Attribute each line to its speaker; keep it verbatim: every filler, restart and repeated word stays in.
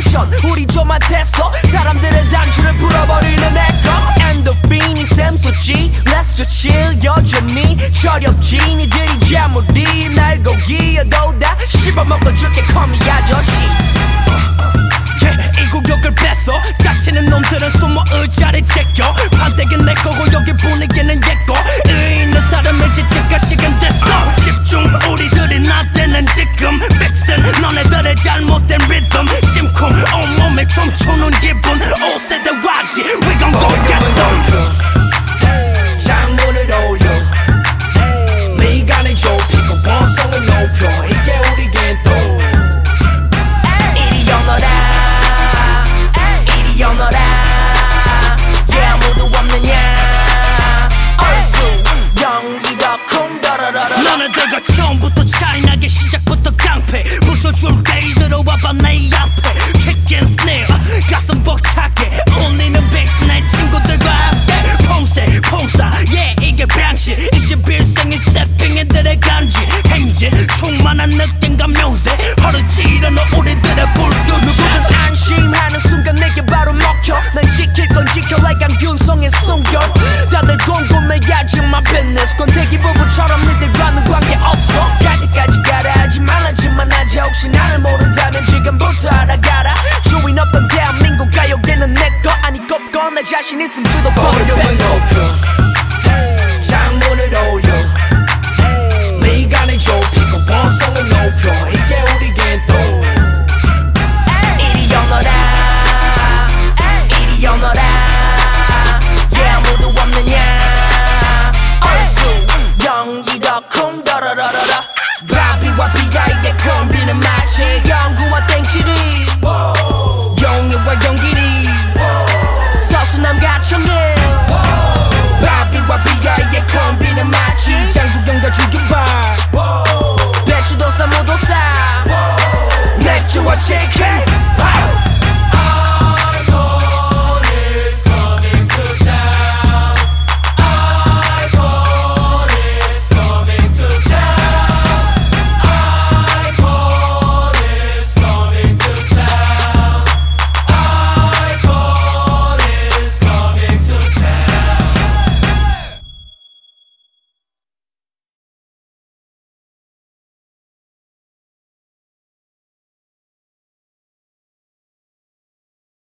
Speaker 1: 액션 우리 좀한테서 사람들의 단추를 풀어버리는 에코 엔도핀이 샘솟지 Let's just chill 여전히 철없지 니들이 재물이 날 고기여도 다 씹어먹어줄게 call me 아저씨 yeah, 이 구역을 뺐어 닥치는 놈들은 숨어 의자를 제껴 판때기는 내 거고 여기 분위기는 얘거 의리 있는 사람을 지칠까 시간 됐어 집중 우리들이 나대는 지금 픽슨 너네들의 잘못된 리듬 심쿵 온몸에 춤추는 기분 오 세대 와지 We gon' go get them 창문을 올려 미간을 좁히고 원성을 높여 이게 우리 겐또 이리 오너라 이리 오너라 yeah 아무도 없느냐 얼쑤 영리가 쿵더러러러 너네들과 처음부터 차이나게 시작부터 깡패 부숴줄게 들어와봐 내 앞에 kick and snare 가슴 벅차게 울리는 베이스 내 친구들과 함께 폼세 폼사 yeah 이게 방식 이십일 세기 세핑애들의 간지 행진 충만한 느낌과 묘세 허르지르는 우리들의 불빛 누구든 안심하는 순간 내게 바로 먹혀 난 지킬 건 지켜 like I'm 균성의 숨결 다들 궁금해하지 my business 권태기 부부처럼 니들과는 관계없어 갈 때까지 가라 하지 말라지만 하자 혹시 나를 모른다면 지금부터 알아가라 주인 없던 대한민국 가요계는 내거 아니 꼽고 내 자신 있음 주도 보를 뺐어